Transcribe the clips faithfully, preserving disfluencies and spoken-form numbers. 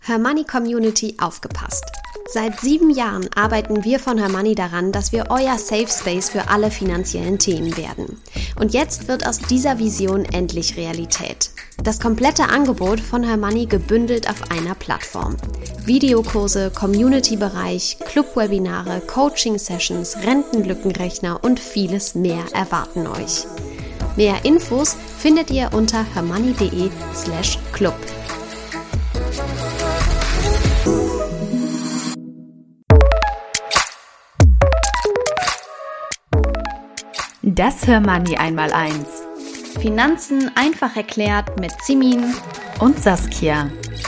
Hermoney Community aufgepasst! Seit sieben Jahren arbeiten wir von Hermoney daran, dass wir euer Safe Space für alle finanziellen Themen werden. Und jetzt wird aus dieser Vision endlich Realität. Das komplette Angebot von Hermoney gebündelt auf einer Plattform. Videokurse, Community-Bereich, Club-Webinare, Coaching-Sessions, Rentenlückenrechner und vieles mehr erwarten euch. Mehr Infos findet ihr unter hermoney.de slash club. Das Hermoney Einmaleins. Finanzen einfach erklärt mit Simin und Saskia.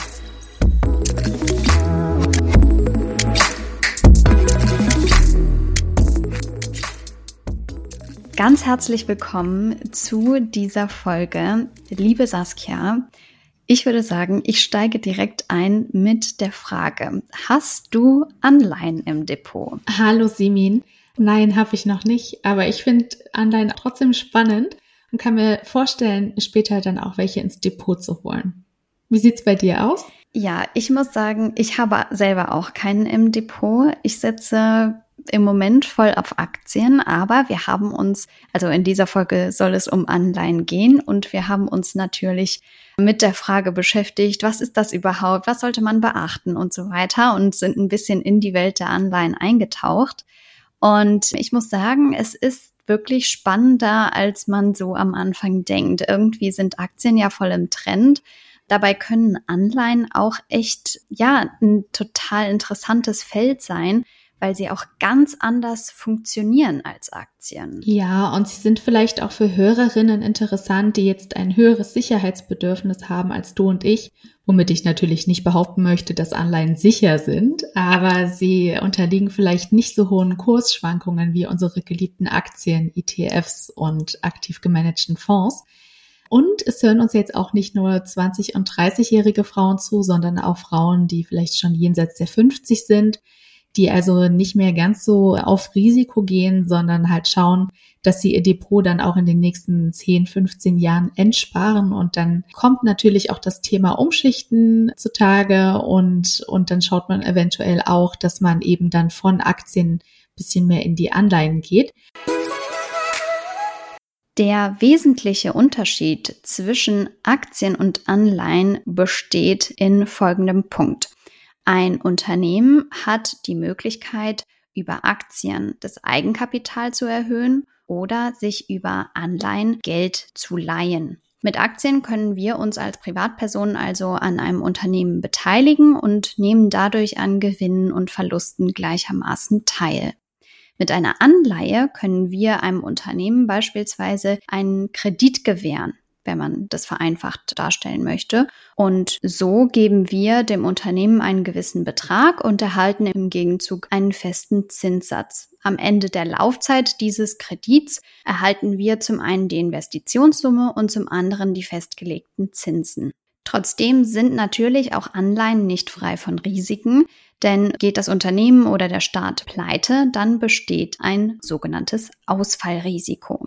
Ganz herzlich willkommen zu dieser Folge, liebe Saskia. Ich würde sagen, ich steige direkt ein mit der Frage: Hast du Anleihen im Depot? Hallo Simin. Nein, habe ich noch nicht, aber ich finde Anleihen trotzdem spannend und kann mir vorstellen, später dann auch welche ins Depot zu holen. Wie sieht's bei dir aus? Ja, ich muss sagen, ich habe selber auch keinen im Depot. Ich setze im Moment voll auf Aktien, aber wir haben uns, also in dieser Folge soll es um Anleihen gehen und wir haben uns natürlich mit der Frage beschäftigt, was ist das überhaupt, was sollte man beachten und so weiter und sind ein bisschen in die Welt der Anleihen eingetaucht. Und ich muss sagen, es ist wirklich spannender, als man so am Anfang denkt. Irgendwie sind Aktien ja voll im Trend. Dabei können Anleihen auch echt, ja, ein total interessantes Feld sein, weil sie auch ganz anders funktionieren als Aktien. Ja, und sie sind vielleicht auch für Hörerinnen interessant, die jetzt ein höheres Sicherheitsbedürfnis haben als du und ich, womit ich natürlich nicht behaupten möchte, dass Anleihen sicher sind, aber sie unterliegen vielleicht nicht so hohen Kursschwankungen wie unsere geliebten Aktien, E T Fs und aktiv gemanagten Fonds. Und es hören uns jetzt auch nicht nur zwanzig- und dreißigjährige Frauen zu, sondern auch Frauen, die vielleicht schon jenseits der fünfzig sind, die also nicht mehr ganz so auf Risiko gehen, sondern halt schauen, dass sie ihr Depot dann auch in den nächsten zehn, fünfzehn Jahren entsparen. Und dann kommt natürlich auch das Thema Umschichten zutage und, und dann schaut man eventuell auch, dass man eben dann von Aktien ein bisschen mehr in die Anleihen geht. Der wesentliche Unterschied zwischen Aktien und Anleihen besteht in folgendem Punkt. Ein Unternehmen hat die Möglichkeit, über Aktien das Eigenkapital zu erhöhen oder sich über Anleihen Geld zu leihen. Mit Aktien können wir uns als Privatpersonen also an einem Unternehmen beteiligen und nehmen dadurch an Gewinnen und Verlusten gleichermaßen teil. Mit einer Anleihe können wir einem Unternehmen beispielsweise einen Kredit gewähren, wenn man das vereinfacht darstellen möchte. Und so geben wir dem Unternehmen einen gewissen Betrag und erhalten im Gegenzug einen festen Zinssatz. Am Ende der Laufzeit dieses Kredits erhalten wir zum einen die Investitionssumme und zum anderen die festgelegten Zinsen. Trotzdem sind natürlich auch Anleihen nicht frei von Risiken, denn geht das Unternehmen oder der Staat pleite, dann besteht ein sogenanntes Ausfallrisiko.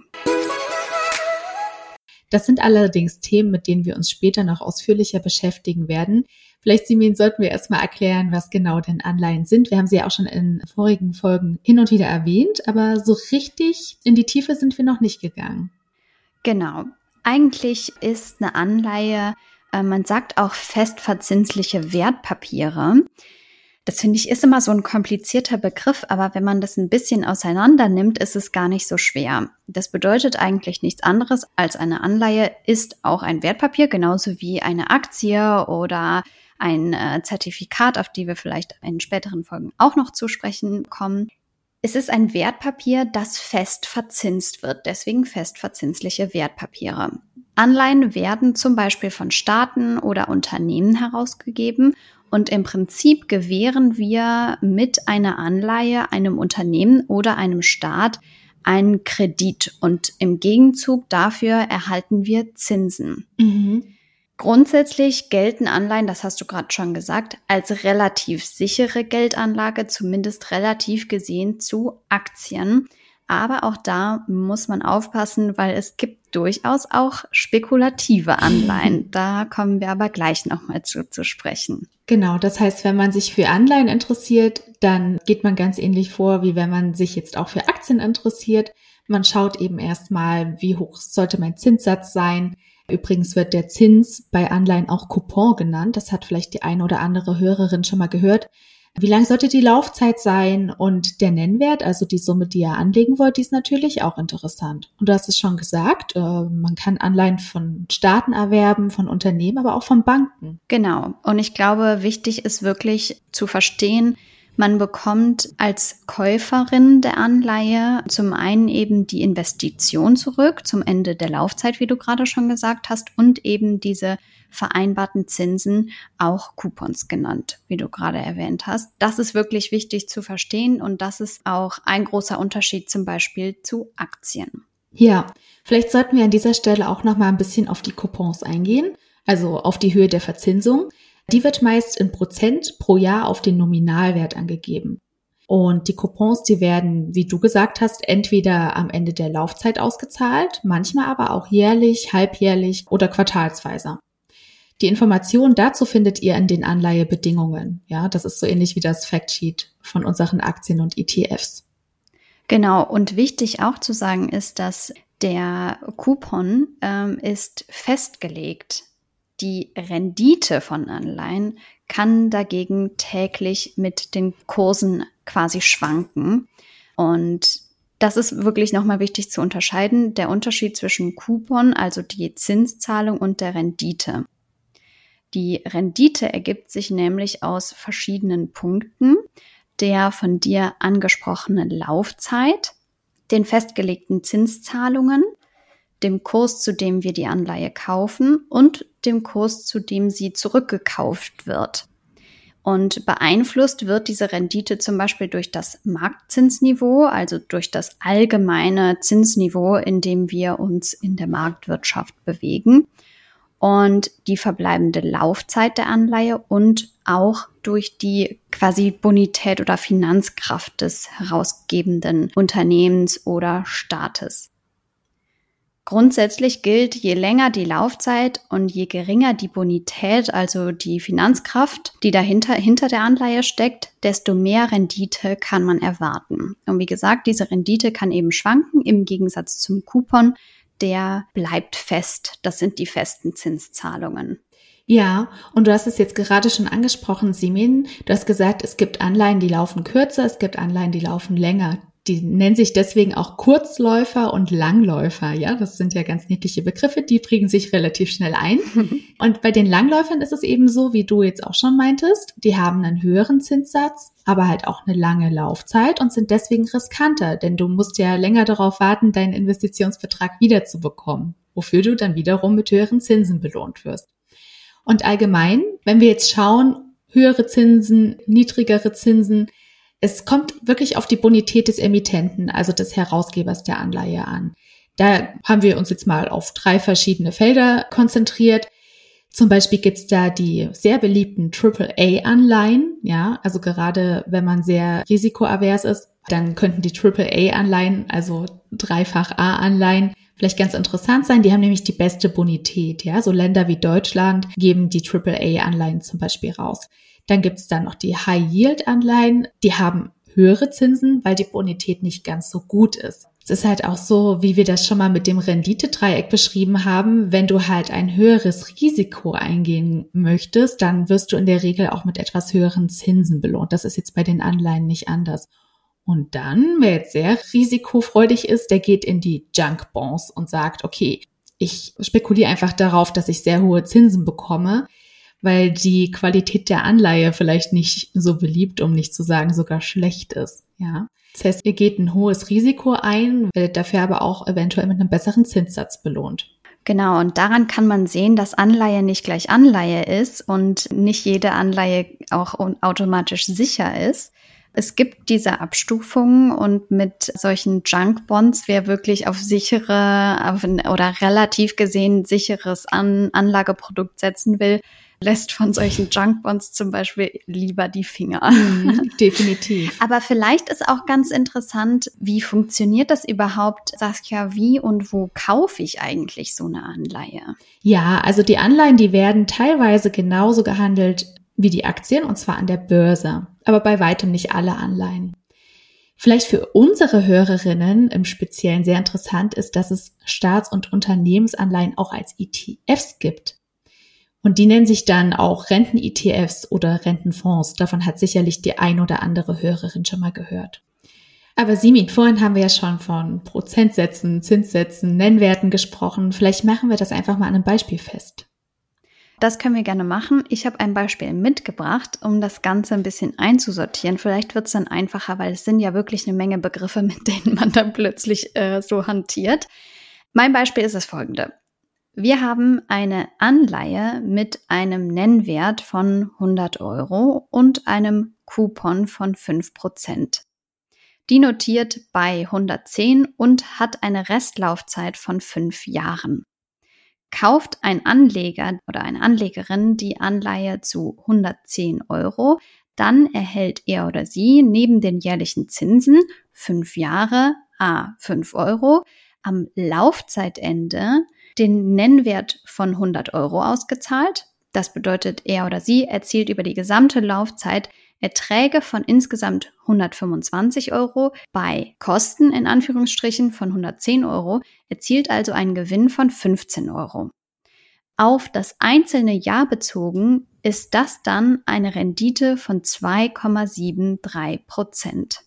Das sind allerdings Themen, mit denen wir uns später noch ausführlicher beschäftigen werden. Vielleicht, Simin, sollten wir erstmal erklären, was genau denn Anleihen sind. Wir haben sie ja auch schon in vorigen Folgen hin und wieder erwähnt, aber so richtig in die Tiefe sind wir noch nicht gegangen. Genau. Eigentlich ist eine Anleihe, äh, man sagt auch festverzinsliche Wertpapiere. Das finde ich ist immer so ein komplizierter Begriff, aber wenn man das ein bisschen auseinander nimmt, ist es gar nicht so schwer. Das bedeutet eigentlich nichts anderes als eine Anleihe ist auch ein Wertpapier, genauso wie eine Aktie oder ein äh, Zertifikat, auf die wir vielleicht in späteren Folgen auch noch zu sprechen kommen. Es ist ein Wertpapier, das fest verzinst wird, deswegen festverzinsliche Wertpapiere. Anleihen werden zum Beispiel von Staaten oder Unternehmen herausgegeben und im Prinzip gewähren wir mit einer Anleihe einem Unternehmen oder einem Staat einen Kredit und im Gegenzug dafür erhalten wir Zinsen. Mhm. Grundsätzlich gelten Anleihen, das hast du gerade schon gesagt, als relativ sichere Geldanlage, zumindest relativ gesehen zu Aktien. Aber auch da muss man aufpassen, weil es gibt durchaus auch spekulative Anleihen. Da kommen wir aber gleich nochmal zu, zu sprechen. Genau, das heißt, wenn man sich für Anleihen interessiert, dann geht man ganz ähnlich vor, wie wenn man sich jetzt auch für Aktien interessiert. Man schaut eben erstmal, wie hoch sollte mein Zinssatz sein. Übrigens wird der Zins bei Anleihen auch Coupon genannt. Das hat vielleicht die eine oder andere Hörerin schon mal gehört. Wie lang sollte die Laufzeit sein? Und der Nennwert, also die Summe, die ihr anlegen wollt, die ist natürlich auch interessant. Und du hast es schon gesagt, man kann Anleihen von Staaten erwerben, von Unternehmen, aber auch von Banken. Genau. Und ich glaube, wichtig ist wirklich zu verstehen, man bekommt als Käuferin der Anleihe zum einen eben die Investition zurück zum Ende der Laufzeit, wie du gerade schon gesagt hast, und eben diese vereinbarten Zinsen, auch Coupons genannt, wie du gerade erwähnt hast. Das ist wirklich wichtig zu verstehen und das ist auch ein großer Unterschied zum Beispiel zu Aktien. Ja, vielleicht sollten wir an dieser Stelle auch noch mal ein bisschen auf die Coupons eingehen, also auf die Höhe der Verzinsung. Die wird meist in Prozent pro Jahr auf den Nominalwert angegeben. Und die Coupons, die werden, wie du gesagt hast, entweder am Ende der Laufzeit ausgezahlt, manchmal aber auch jährlich, halbjährlich oder quartalsweise. Die Informationen dazu findet ihr in den Anleihebedingungen. Ja, das ist so ähnlich wie das Factsheet von unseren Aktien und E T Fs. Genau, und wichtig auch zu sagen ist, dass der Coupon ähm, ist festgelegt. Die Rendite von Anleihen kann dagegen täglich mit den Kursen quasi schwanken. Und das ist wirklich nochmal wichtig zu unterscheiden. Der Unterschied zwischen Coupon, also die Zinszahlung, und der Rendite. Die Rendite ergibt sich nämlich aus verschiedenen Punkten: der von dir angesprochenen Laufzeit, den festgelegten Zinszahlungen, dem Kurs, zu dem wir die Anleihe kaufen, und dem Kurs, zu dem sie zurückgekauft wird. Und beeinflusst wird diese Rendite zum Beispiel durch das Marktzinsniveau, also durch das allgemeine Zinsniveau, in dem wir uns in der Marktwirtschaft bewegen, und die verbleibende Laufzeit der Anleihe und auch durch die quasi Bonität oder Finanzkraft des herausgebenden Unternehmens oder Staates. Grundsätzlich gilt, je länger die Laufzeit und je geringer die Bonität, also die Finanzkraft, die dahinter hinter der Anleihe steckt, desto mehr Rendite kann man erwarten. Und wie gesagt, diese Rendite kann eben schwanken im Gegensatz zum Coupon. Der bleibt fest. Das sind die festen Zinszahlungen. Ja, und du hast es jetzt gerade schon angesprochen, Simin. Du hast gesagt, es gibt Anleihen, die laufen kürzer, es gibt Anleihen, die laufen länger. Die nennen sich deswegen auch Kurzläufer und Langläufer. Ja, das sind ja ganz niedliche Begriffe, die prägen sich relativ schnell ein. Und bei den Langläufern ist es eben so, wie du jetzt auch schon meintest, die haben einen höheren Zinssatz, aber halt auch eine lange Laufzeit und sind deswegen riskanter, denn du musst ja länger darauf warten, deinen Investitionsbetrag wiederzubekommen, wofür du dann wiederum mit höheren Zinsen belohnt wirst. Und allgemein, wenn wir jetzt schauen, höhere Zinsen, niedrigere Zinsen, es kommt wirklich auf die Bonität des Emittenten, also des Herausgebers der Anleihe an. Da haben wir uns jetzt mal auf drei verschiedene Felder konzentriert. Zum Beispiel gibt's da die sehr beliebten Triple A Anleihen. Ja, also gerade wenn man sehr risikoavers ist, dann könnten die Triple A Anleihen, also Dreifach A Anleihen, vielleicht ganz interessant sein. Die haben nämlich die beste Bonität. Ja, so Länder wie Deutschland geben die Triple A Anleihen zum Beispiel raus. Dann gibt es dann noch die High-Yield-Anleihen, die haben höhere Zinsen, weil die Bonität nicht ganz so gut ist. Es ist halt auch so, wie wir das schon mal mit dem Renditedreieck beschrieben haben, wenn du halt ein höheres Risiko eingehen möchtest, dann wirst du in der Regel auch mit etwas höheren Zinsen belohnt. Das ist jetzt bei den Anleihen nicht anders. Und dann, wer jetzt sehr risikofreudig ist, der geht in die Junk-Bonds und sagt, okay, ich spekuliere einfach darauf, dass ich sehr hohe Zinsen bekomme, weil die Qualität der Anleihe vielleicht nicht so beliebt, um nicht zu sagen sogar schlecht ist. Ja, das heißt, ihr geht ein hohes Risiko ein, werdet dafür aber auch eventuell mit einem besseren Zinssatz belohnt. Genau, und daran kann man sehen, dass Anleihe nicht gleich Anleihe ist und nicht jede Anleihe auch automatisch sicher ist. Es gibt diese Abstufungen und mit solchen Junk-Bonds, wer wirklich auf sichere auf ein, oder relativ gesehen sicheres An- Anlageprodukt setzen will, lässt von solchen Junkbonds zum Beispiel lieber die Finger. Mhm, definitiv. Aber vielleicht ist auch ganz interessant, wie funktioniert das überhaupt, Saskia, wie und wo kaufe ich eigentlich so eine Anleihe? Ja, also die Anleihen, die werden teilweise genauso gehandelt wie die Aktien, und zwar an der Börse, aber bei weitem nicht alle Anleihen. Vielleicht für unsere Hörerinnen im Speziellen sehr interessant ist, dass es Staats- und Unternehmensanleihen auch als E T Fs gibt. Und die nennen sich dann auch Renten-E T Fs oder Rentenfonds. Davon hat sicherlich die ein oder andere Hörerin schon mal gehört. Aber Simin, vorhin haben wir ja schon von Prozentsätzen, Zinssätzen, Nennwerten gesprochen. Vielleicht machen wir das einfach mal an einem Beispiel fest. Das können wir gerne machen. Ich habe ein Beispiel mitgebracht, um das Ganze ein bisschen einzusortieren. Vielleicht wird es dann einfacher, weil es sind ja wirklich eine Menge Begriffe, mit denen man dann plötzlich äh, so hantiert. Mein Beispiel ist das folgende. Wir haben eine Anleihe mit einem Nennwert von hundert Euro und einem Coupon von fünf Prozent. Die notiert bei hundertzehn und hat eine Restlaufzeit von fünf Jahren. Kauft ein Anleger oder eine Anlegerin die Anleihe zu hundertzehn Euro, dann erhält er oder sie neben den jährlichen Zinsen fünf Jahre à fünf Euro am Laufzeitende den Nennwert von hundert Euro ausgezahlt. Das bedeutet, er oder sie erzielt über die gesamte Laufzeit Erträge von insgesamt hundertfünfundzwanzig Euro, bei Kosten in Anführungsstrichen von hundertzehn Euro, erzielt also einen Gewinn von fünfzehn Euro. Auf das einzelne Jahr bezogen ist das dann eine Rendite von zwei Komma dreiundsiebzig Prozent.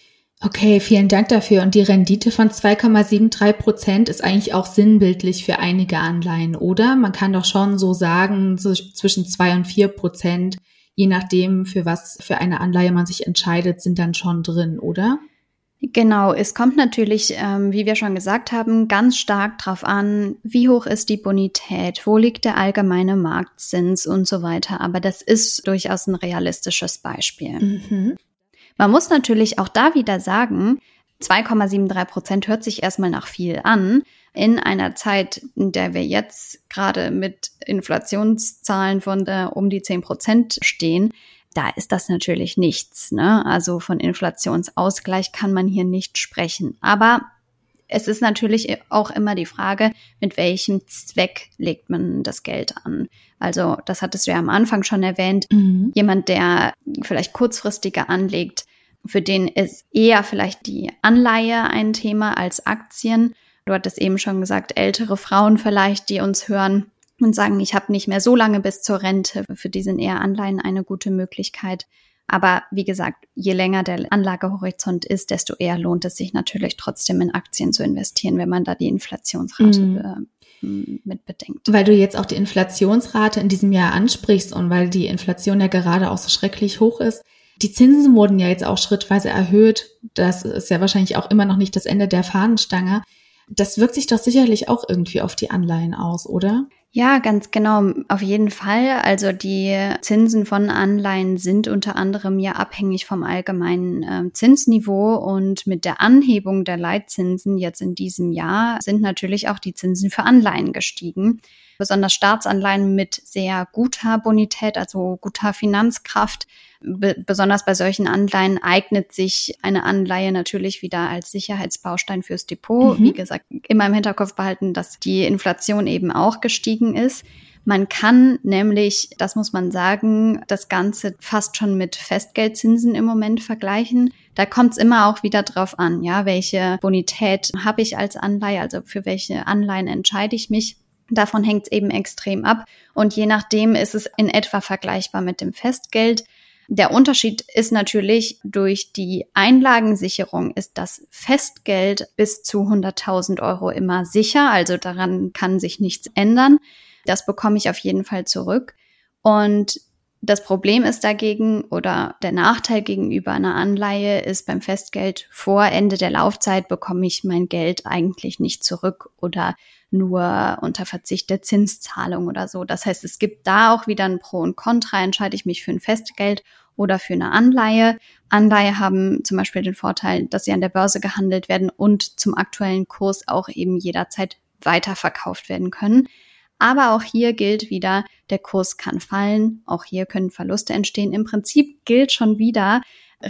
Okay, vielen Dank dafür. Und die Rendite von zwei Komma dreiundsiebzig Prozent ist eigentlich auch sinnbildlich für einige Anleihen, oder? Man kann doch schon so sagen, so zwischen zwei und vier Prozent, je nachdem, für was für eine Anleihe man sich entscheidet, sind dann schon drin, oder? Genau, es kommt natürlich, ähm, wie wir schon gesagt haben, ganz stark drauf an, wie hoch ist die Bonität, wo liegt der allgemeine Marktzins und so weiter. Aber das ist durchaus ein realistisches Beispiel. Mhm. Man muss natürlich auch da wieder sagen, zwei Komma dreiundsiebzig Prozent hört sich erstmal nach viel an. In einer Zeit, in der wir jetzt gerade mit Inflationszahlen von äh, um die zehn Prozent stehen, da ist das natürlich nichts, ne? Also von Inflationsausgleich kann man hier nicht sprechen. Aber es ist natürlich auch immer die Frage, mit welchem Zweck legt man das Geld an. Also das hattest du ja am Anfang schon erwähnt. Mhm. Jemand, der vielleicht kurzfristiger anlegt, für den ist eher vielleicht die Anleihe ein Thema als Aktien. Du hattest eben schon gesagt, ältere Frauen vielleicht, die uns hören und sagen, ich habe nicht mehr so lange bis zur Rente. Für die sind eher Anleihen eine gute Möglichkeit. Aber wie gesagt, je länger der Anlagehorizont ist, desto eher lohnt es sich natürlich trotzdem in Aktien zu investieren, wenn man da die Inflationsrate Mhm. äh, mit bedenkt. Weil du jetzt auch die Inflationsrate in diesem Jahr ansprichst und weil die Inflation ja gerade auch so schrecklich hoch ist. Die Zinsen wurden ja jetzt auch schrittweise erhöht. Das ist ja wahrscheinlich auch immer noch nicht das Ende der Fahnenstange. Das wirkt sich doch sicherlich auch irgendwie auf die Anleihen aus, oder? Ja, ganz genau, auf jeden Fall. Also die Zinsen von Anleihen sind unter anderem ja abhängig vom allgemeinen äh, Zinsniveau und mit der Anhebung der Leitzinsen jetzt in diesem Jahr sind natürlich auch die Zinsen für Anleihen gestiegen. Besonders Staatsanleihen mit sehr guter Bonität, also guter Finanzkraft. Be- besonders bei solchen Anleihen eignet sich eine Anleihe natürlich wieder als Sicherheitsbaustein fürs Depot. Mhm. Wie gesagt, immer im Hinterkopf behalten, dass die Inflation eben auch gestiegen ist. Man kann nämlich, das muss man sagen, das Ganze fast schon mit Festgeldzinsen im Moment vergleichen. Da kommt es immer auch wieder drauf an, ja, welche Bonität habe ich als Anleihe, also für welche Anleihen entscheide ich mich. Davon hängt es eben extrem ab. Und je nachdem ist es in etwa vergleichbar mit dem Festgeld. Der Unterschied ist natürlich, durch die Einlagensicherung ist das Festgeld bis zu hunderttausend Euro immer sicher. Also daran kann sich nichts ändern. Das bekomme ich auf jeden Fall zurück. Und das Problem ist dagegen oder der Nachteil gegenüber einer Anleihe ist beim Festgeld, vor Ende der Laufzeit bekomme ich mein Geld eigentlich nicht zurück oder nur unter Verzicht der Zinszahlung oder so. Das heißt, es gibt da auch wieder ein Pro und Contra. Entscheide ich mich für ein Festgeld oder für eine Anleihe. Anleihe haben zum Beispiel den Vorteil, dass sie an der Börse gehandelt werden und zum aktuellen Kurs auch eben jederzeit weiterverkauft werden können. Aber auch hier gilt wieder, der Kurs kann fallen, auch hier können Verluste entstehen. Im Prinzip gilt schon wieder,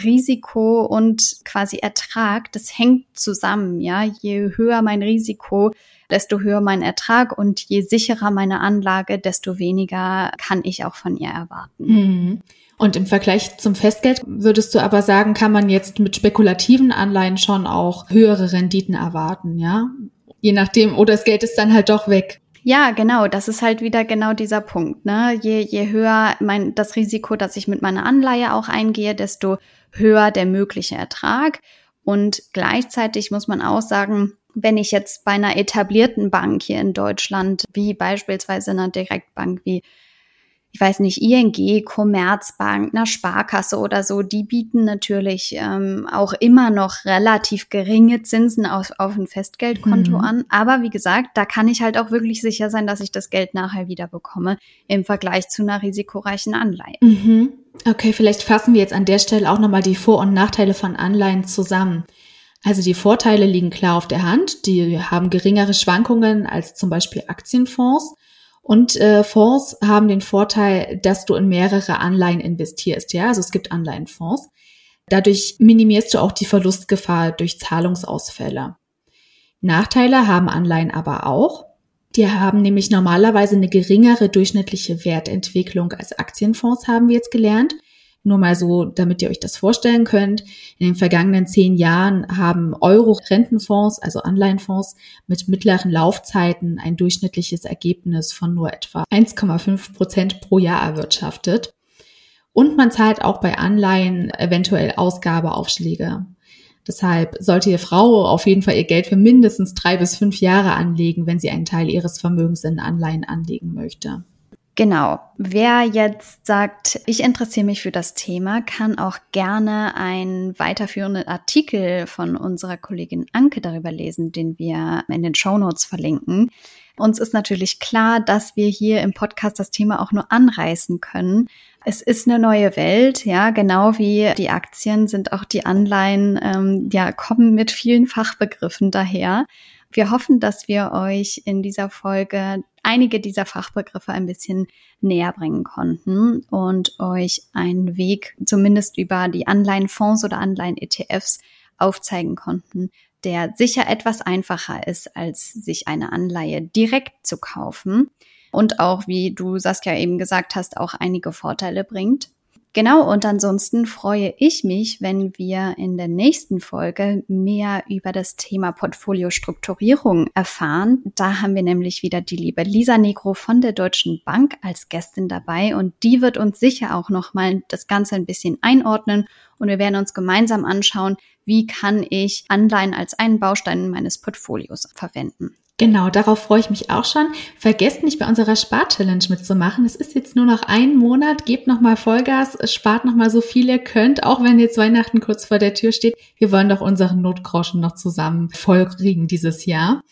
Risiko und quasi Ertrag, das hängt zusammen, ja. Je höher mein Risiko, desto höher mein Ertrag und je sicherer meine Anlage, desto weniger kann ich auch von ihr erwarten. Mhm. Und im Vergleich zum Festgeld würdest du aber sagen, kann man jetzt mit spekulativen Anleihen schon auch höhere Renditen erwarten, ja? Je nachdem, oder das Geld ist dann halt doch weg. Ja, genau, das ist halt wieder genau dieser Punkt, ne? Je, je höher mein, das Risiko, das ich mit meiner Anleihe auch eingehe, desto höher der mögliche Ertrag. Und gleichzeitig muss man auch sagen, wenn ich jetzt bei einer etablierten Bank hier in Deutschland, wie beispielsweise einer Direktbank wie, ich weiß nicht, I N G, Commerzbank, einer Sparkasse oder so, die bieten natürlich ähm, auch immer noch relativ geringe Zinsen auf, auf ein Festgeldkonto mhm. an. Aber wie gesagt, da kann ich halt auch wirklich sicher sein, dass ich das Geld nachher wieder bekomme im Vergleich zu einer risikoreichen Anleihe. Mhm. Okay, vielleicht fassen wir jetzt an der Stelle auch nochmal die Vor- und Nachteile von Anleihen zusammen. Also die Vorteile liegen klar auf der Hand. Die haben geringere Schwankungen als zum Beispiel Aktienfonds. Und äh, Fonds haben den Vorteil, dass du in mehrere Anleihen investierst. Ja, also es gibt Anleihenfonds. Dadurch minimierst du auch die Verlustgefahr durch Zahlungsausfälle. Nachteile haben Anleihen aber auch. Die haben nämlich normalerweise eine geringere durchschnittliche Wertentwicklung als Aktienfonds, haben wir jetzt gelernt. Nur mal so, damit ihr euch das vorstellen könnt. In den vergangenen zehn Jahren haben Euro-Rentenfonds, also Anleihenfonds, mit mittleren Laufzeiten ein durchschnittliches Ergebnis von nur etwa eins Komma fünf Prozent pro Jahr erwirtschaftet. Und man zahlt auch bei Anleihen eventuell Ausgabeaufschläge. Deshalb sollte Ihre Frau auf jeden Fall ihr Geld für mindestens drei bis fünf Jahre anlegen, wenn sie einen Teil ihres Vermögens in Anleihen anlegen möchte. Genau. Wer jetzt sagt, ich interessiere mich für das Thema, kann auch gerne einen weiterführenden Artikel von unserer Kollegin Anke darüber lesen, den wir in den Shownotes verlinken. Uns ist natürlich klar, dass wir hier im Podcast das Thema auch nur anreißen können. Es ist eine neue Welt, ja, genau wie die Aktien sind auch die Anleihen, ähm, ja, kommen mit vielen Fachbegriffen daher. Wir hoffen, dass wir euch in dieser Folge einige dieser Fachbegriffe ein bisschen näher bringen konnten und euch einen Weg zumindest über die Anleihenfonds oder Anleihen-E T Fs aufzeigen konnten, der sicher etwas einfacher ist, als sich eine Anleihe direkt zu kaufen und auch, wie du Saskia eben gesagt hast, auch einige Vorteile bringt. Genau, und ansonsten freue ich mich, wenn wir in der nächsten Folge mehr über das Thema Portfoliostrukturierung erfahren. Da haben wir nämlich wieder die liebe Lisa Negro von der Deutschen Bank als Gästin dabei und die wird uns sicher auch nochmal das Ganze ein bisschen einordnen und wir werden uns gemeinsam anschauen, wie kann ich Anleihen als einen Baustein meines Portfolios verwenden. Genau, darauf freue ich mich auch schon. Vergesst nicht, bei unserer Spar-Challenge mitzumachen. Es ist jetzt nur noch ein Monat. Gebt nochmal Vollgas, spart nochmal so viel ihr könnt, auch wenn jetzt Weihnachten kurz vor der Tür steht. Wir wollen doch unseren Notgroschen noch zusammen vollkriegen dieses Jahr.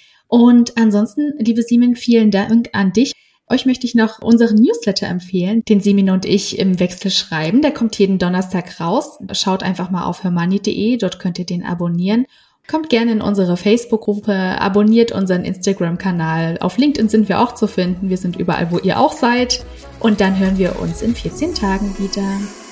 Und ansonsten, liebe Simin, vielen Dank an dich. Euch möchte ich noch unseren Newsletter empfehlen, den Simin und ich im Wechsel schreiben. Der kommt jeden Donnerstag raus. Schaut einfach mal auf hermoney punkt de, dort könnt ihr den abonnieren. Kommt gerne in unsere Facebook-Gruppe, abonniert unseren Instagram-Kanal. Auf LinkedIn sind wir auch zu finden. Wir sind überall, wo ihr auch seid. Und dann hören wir uns in vierzehn Tagen wieder.